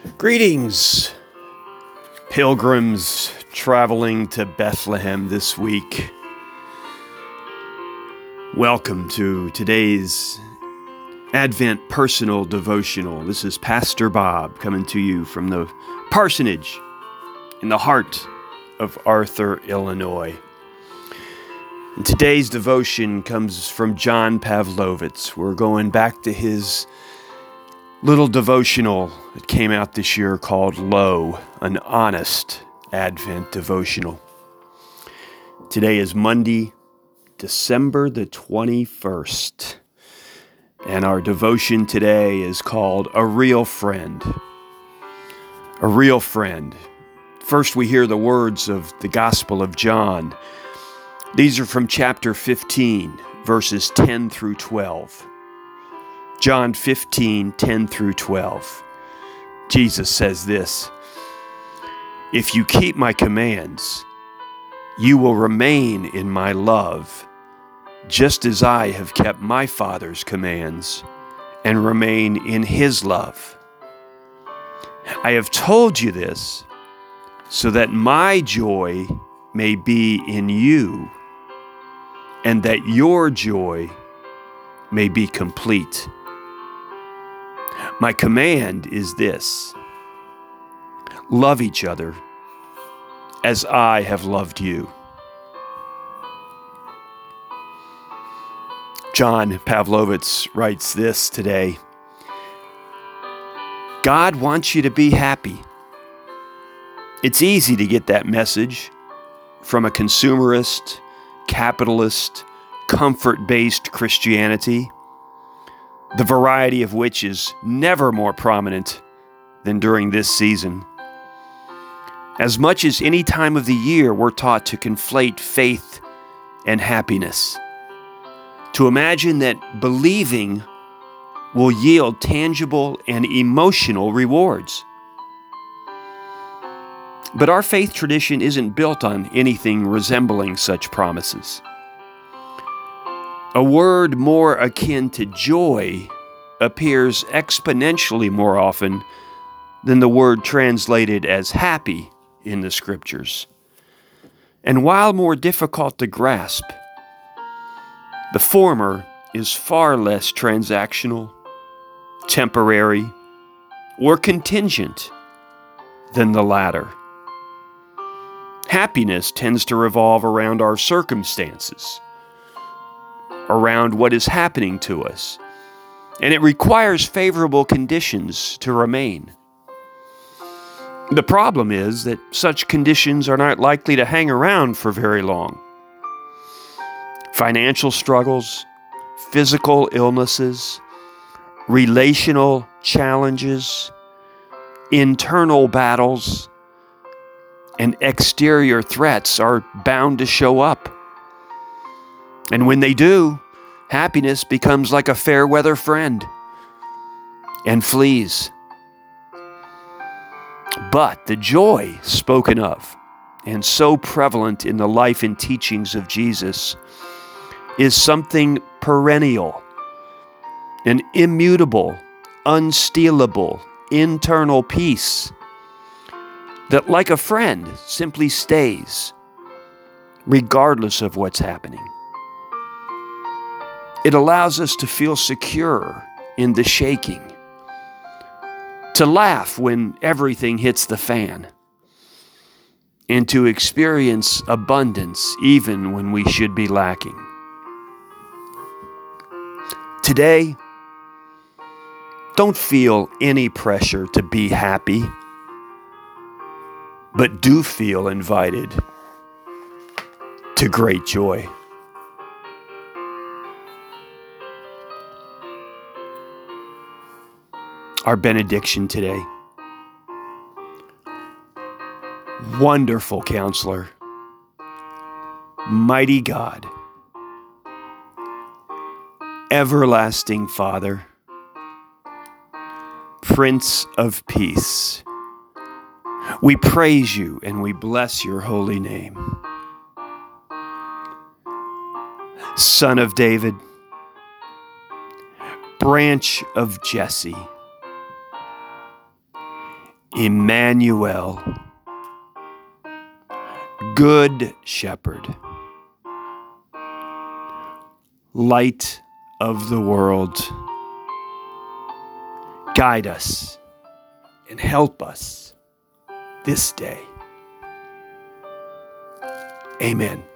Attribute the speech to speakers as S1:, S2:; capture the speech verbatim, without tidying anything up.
S1: Greetings, pilgrims traveling to Bethlehem this week. Welcome to today's Advent Personal Devotional. This is Pastor Bob coming to you from the parsonage in the heart of Arthur, Illinois. And today's devotion comes from John Pavlovitz. We're going back to his little devotional that came out this year called Lo, an Honest Advent Devotional. Today is Monday, December the twenty-first, and our devotion today is called A Real Friend. A Real Friend. First, we hear the words of the Gospel of John. These are from chapter fifteen, verses ten through twelve. John fifteen, ten through twelve. Jesus says this, "If you keep my commands, you will remain in my love, just as I have kept my Father's commands and remain in his love. I have told you this so that my joy may be in you and that your joy may be complete. My command is this: love each other as I have loved you." John Pavlovitz writes this today: God wants you to be happy. It's easy to get that message from a consumerist, capitalist, comfort-based Christianity, the variety of which is never more prominent than during this season. As much as any time of the year, we're taught to conflate faith and happiness, to imagine that believing will yield tangible and emotional rewards. But our faith tradition isn't built on anything resembling such promises. A word more akin to joy appears exponentially more often than the word translated as happy in the Scriptures. And while more difficult to grasp, the former is far less transactional, temporary, or contingent than the latter. Happiness tends to revolve around our circumstances, around what is happening to us, and it requires favorable conditions to remain. The problem is that such conditions are not likely to hang around for very long. Financial struggles, physical illnesses, relational challenges, internal battles, and exterior threats are bound to show up. And when they do, happiness becomes like a fair weather friend and flees. But the joy spoken of, and so prevalent in the life and teachings of Jesus, is something perennial, an immutable, unstealable, internal peace that, like a friend, simply stays, regardless of what's happening. It allows us to feel secure in the shaking, to laugh when everything hits the fan, and to experience abundance even when we should be lacking. Today, don't feel any pressure to be happy, but do feel invited to great joy. Our benediction today. Wonderful Counselor, mighty God, everlasting Father, Prince of Peace, we praise you and we bless your holy name. Son of David, branch of Jesse, Emmanuel, Good Shepherd, Light of the world, guide us and help us this day. Amen.